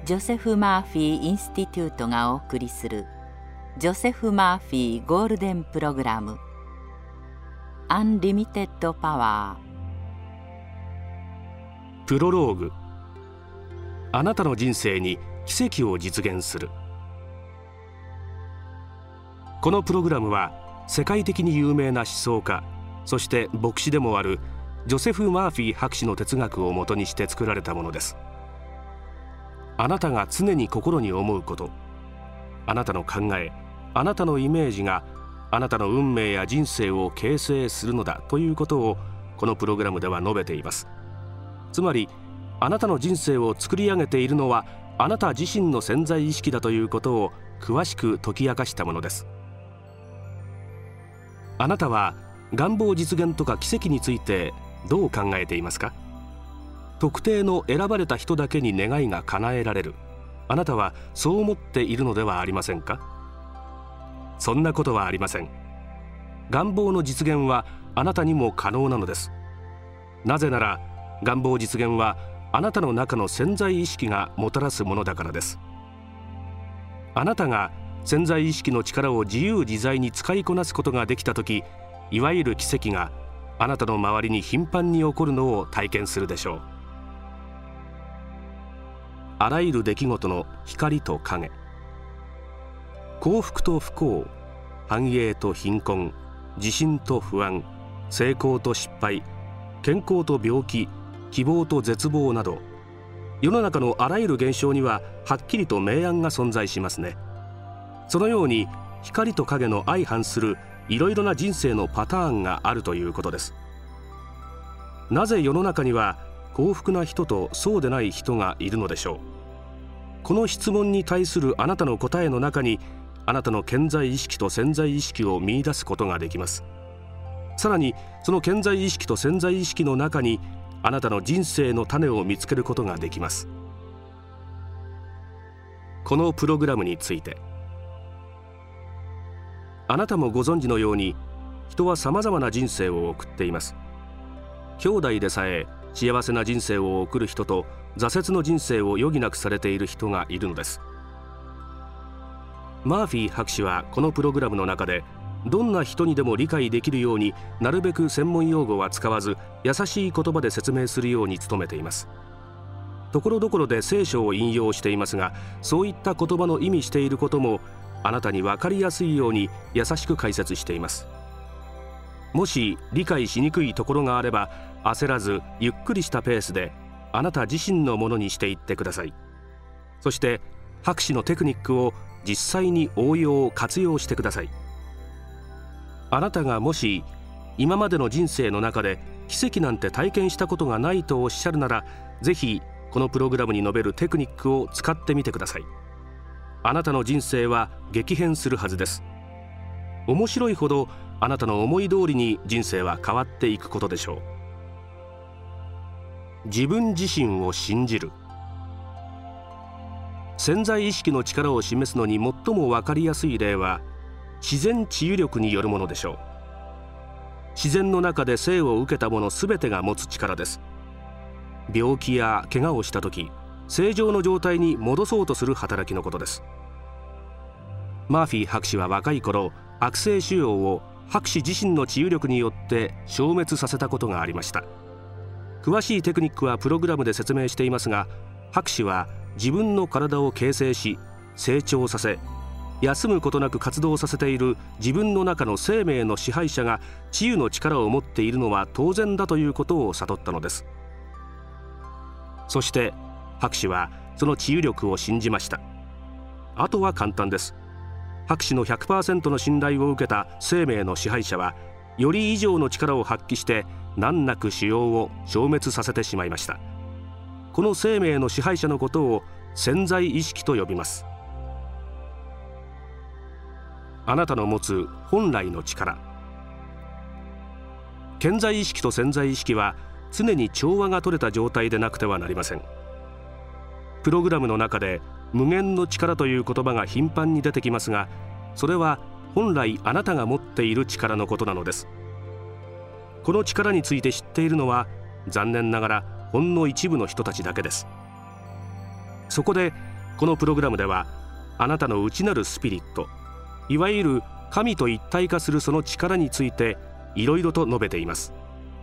ジョセフ・マーフィー・インスティテュートがお送りするジョセフ・マーフィー・ゴールデンプログラムアンリミテッド・パワー。プロローグ。あなたの人生に奇跡を実現する。このプログラムは世界的に有名な思想家、そして牧師でもあるジョセフ・マーフィー博士の哲学をもとにして作られたものです。あなたが常に心に思うこと、あなたの考え、あなたのイメージがあなたの運命や人生を形成するのだということをこのプログラムでは述べています。つまりあなたの人生を作り上げているのはあなた自身の潜在意識だということを詳しく解き明かしたものです。あなたは願望実現とか奇跡についてどう考えていますか？特定の選ばれた人だけに願いが叶えられる、あなたはそう思っているのではありませんか？そんなことはありません。願望の実現はあなたにも可能なのです。なぜなら願望実現はあなたの中の潜在意識がもたらすものだからです。あなたが潜在意識の力を自由自在に使いこなすことができたとき、いわゆる奇跡があなたの周りに頻繁に起こるのを体験するでしょう。あらゆる出来事の光と影、幸福と不幸、繁栄と貧困、自信と不安、成功と失敗、健康と病気、希望と絶望など、世の中のあらゆる現象にははっきりと明暗が存在しますね。そのように光と影の相反するいろいろな人生のパターンがあるということです。なぜ世の中には幸福な人とそうでない人がいるのでしょう。この質問に対するあなたの答えの中にあなたの顕在意識と潜在意識を見出すことができます。さらにその顕在意識と潜在意識の中にあなたの人生の種を見つけることができます。このプログラムについて、あなたもご存知のように人はさまざまな人生を送っています。兄弟でさえ幸せな人生を送る人と挫折の人生を余儀なくされている人がいるのです。マーフィー博士はこのプログラムの中でどんな人にでも理解できるようになるべく専門用語は使わず優しい言葉で説明するように努めています。ところどころで聖書を引用していますが、そういった言葉の意味していることもあなたに分かりやすいように優しく解説しています。もし理解しにくいところがあれば焦らずゆっくりしたペースであなた自身のものにしていってください。そして博士のテクニックを実際に応用活用してください。あなたがもし今までの人生の中で奇跡なんて体験したことがないとおっしゃるなら、ぜひこのプログラムに述べるテクニックを使ってみてください。あなたの人生は激変するはずです。面白いほどあなたの思い通りに人生は変わっていくことでしょう。自分自身を信じる。潜在意識の力を示すのに最も分かりやすい例は自然治癒力によるものでしょう。自然の中で生を受けたものすべてが持つ力です。病気や怪我をした時、正常の状態に戻そうとする働きのことです。マーフィー博士は若い頃、悪性腫瘍を博士自身の治癒力によって消滅させたことがありました。詳しいテクニックはプログラムで説明していますが、博士は自分の体を形成し成長させ、休むことなく活動させている自分の中の生命の支配者が治癒の力を持っているのは当然だということを悟ったのです。そして博士はその治癒力を信じました。あとは簡単です。博士の 100% の信頼を受けた生命の支配者はより以上の力を発揮して難なく腫瘍を消滅させてしまいました。この生命の支配者のことを潜在意識と呼びます。あなたの持つ本来の力。顕在意識と潜在意識は常に調和が取れた状態でなくてはなりません。プログラムの中で無限の力という言葉が頻繁に出てきますが、それは本来あなたが持っている力のことなのです。この力について知っているのは残念ながらほんの一部の人たちだけです。そこでこのプログラムではあなたの内なるスピリット、いわゆる神と一体化するその力についていろいろと述べています。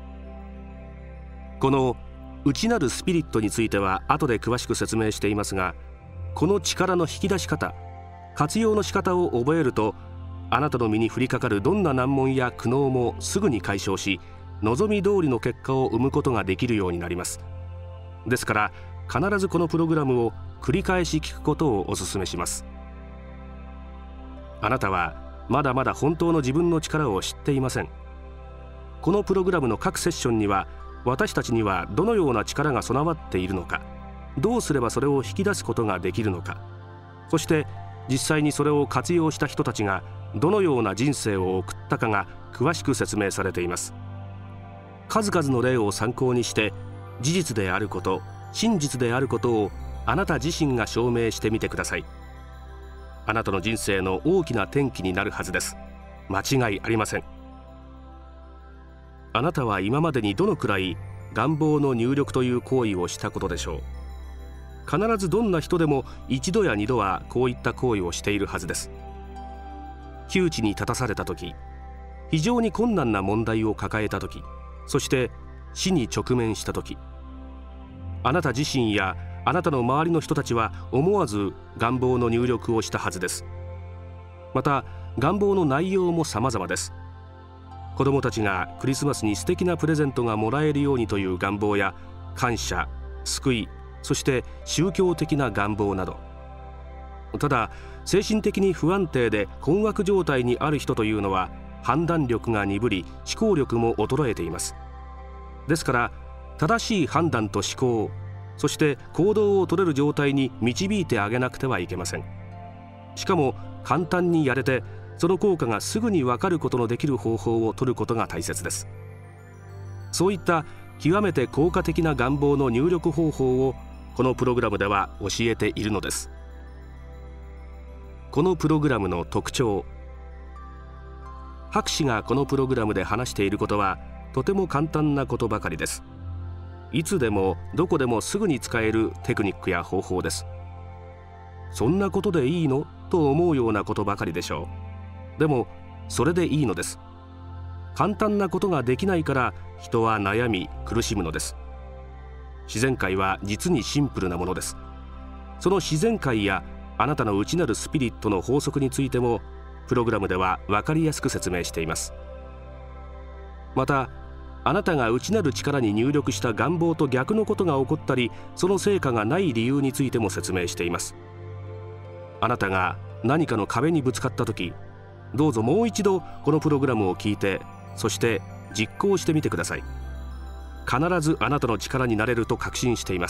この内なるスピリットについては後で詳しく説明していますが、この力の引き出し方、活用の仕方を覚えると、あなたの身に降りかかるどんな難問や苦悩もすぐに解消し、望み通りの結果を生むことができるようになります。ですから必ずこのプログラムを繰り返し聞くことをお勧めします。あなたはまだまだ本当の自分の力を知っていません。このプログラムの各セッションには、私たちにはどのような力が備わっているのか、どうすればそれを引き出すことができるのか、そして実際にそれを活用した人たちがどのような人生を送ったかが詳しく説明されています。数々の例を参考にして事実であること、真実であることをあなた自身が証明してみてください。あなたの人生の大きな転機になるはずです。間違いありません。あなたは今までにどのくらい願望の入力という行為をしたことでしょう。必ずどんな人でも一度や二度はこういった行為をしているはずです。窮地に立たされた時、非常に困難な問題を抱えた時、そして死に直面した時、あなた自身やあなたの周りの人たちは思わず願望の入力をしたはずです。また願望の内容も様々です。子どもたちがクリスマスに素敵なプレゼントがもらえるようにという願望や、感謝、救い、そして宗教的な願望など。ただ精神的に不安定で困惑状態にある人というのは判断力が鈍り、思考力も衰えています。ですから正しい判断と思考、そして行動を取れる状態に導いてあげなくてはいけません。しかも簡単にやれて、その効果がすぐに分かることのできる方法を取ることが大切です。そういった極めて効果的な願望の入力方法をこのプログラムでは教えているのです。このプログラムの特徴。博士がこのプログラムで話していることはとても簡単なことばかりです。いつでもどこでもすぐに使えるテクニックや方法です。そんなことでいいのと思うようなことばかりでしょう。でもそれでいいのです。簡単なことができないから人は悩み苦しむのです。自然界は実にシンプルなものです。その自然界やあなたの内なるスピリットの法則についてもプログラムでは分かりやすく説明しています。またあなたが内なる力に入力した願望と逆のことが起こったり、その成果がない理由についても説明しています。あなたが何かの壁にぶつかった時、どうぞもう一度このプログラムを聞いて、そして実行してみてください。必ずあなたの力になれると確信しています。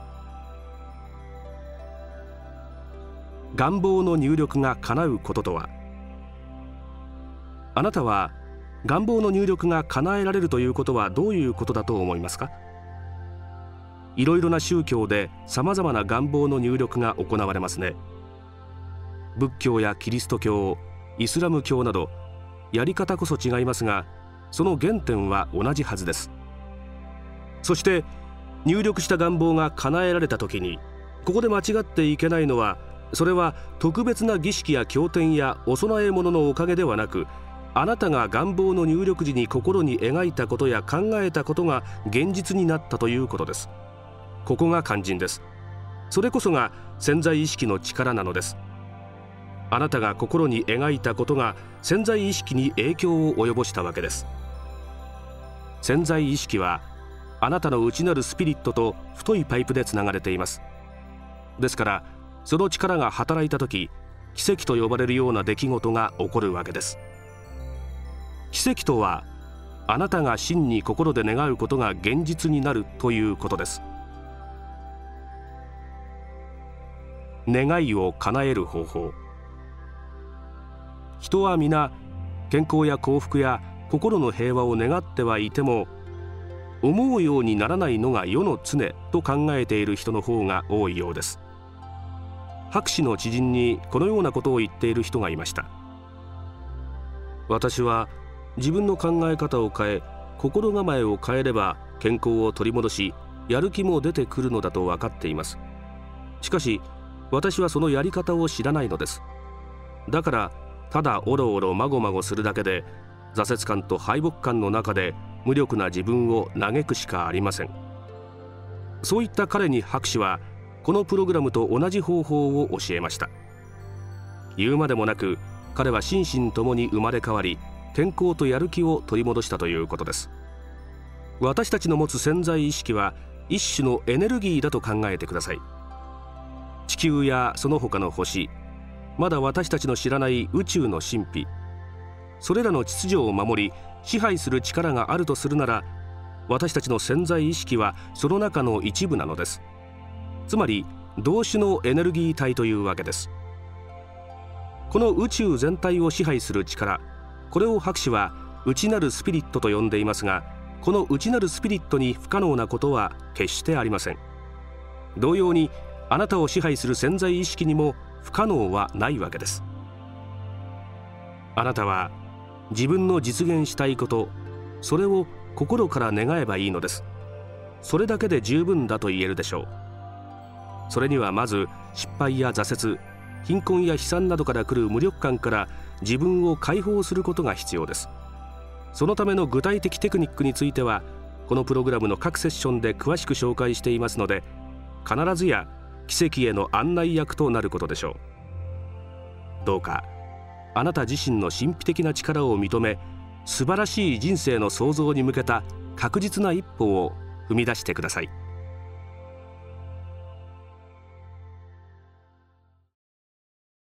願望の入力が叶うこととは。あなたは願望の入力が叶えられるということはどういうことだと思いますか？いろいろな宗教でさまざまな願望の入力が行われますね。仏教やキリスト教、イスラム教などやり方こそ違いますが、その原点は同じはずです。そして入力した願望が叶えられた時に、ここで間違っていけないのは、それは特別な儀式や経典やお供え物のおかげではなく、あなたが願望の入力時に心に描いたことや考えたことが現実になったということです。ここが肝心です。それこそが潜在意識の力なのです。あなたが心に描いたことが潜在意識に影響を及ぼしたわけです。潜在意識はあなたの内なるスピリットと太いパイプでつながれています。ですからその力が働いた時、奇跡と呼ばれるような出来事が起こるわけです。奇跡とはあなたが真に心で願うことが現実になるということです。願いを叶える方法。人は皆健康や幸福や心の平和を願ってはいても、思うようにならないのが世の常と考えている人の方が多いようです。博士の知人にこのようなことを言っている人がいました。私は自分の考え方を変え、心構えを変えれば健康を取り戻し、やる気も出てくるのだと分かっています。しかし私はそのやり方を知らないのです。だからただおろおろまごまごするだけで、挫折感と敗北感の中で無力な自分を嘆くしかありません。そういった彼に博士はこのプログラムと同じ方法を教えました。言うまでもなく、彼は心身ともに生まれ変わり、健康とやる気を取り戻したということです。私たちの持つ潜在意識は一種のエネルギーだと考えてください。地球やその他の星、まだ私たちの知らない宇宙の神秘、それらの秩序を守り支配する力があるとするなら、私たちの潜在意識はその中の一部なのです。つまり同種のエネルギー体というわけです。この宇宙全体を支配する力、これを博士は内なるスピリットと呼んでいますが、この内なるスピリットに不可能なことは決してありません。同様にあなたを支配する潜在意識にも不可能はないわけです。あなたは自分の実現したいこと、それを心から願えばいいのです。それだけで十分だと言えるでしょう。それにはまず失敗や挫折、貧困や悲惨などから来る無力感から自分を解放することが必要です。そのための具体的テクニックについてはこのプログラムの各セッションで詳しく紹介していますので、必ずや奇跡への案内役となることでしょう。どうかあなた自身の神秘的な力を認め、素晴らしい人生の創造に向けた確実な一歩を踏み出してください。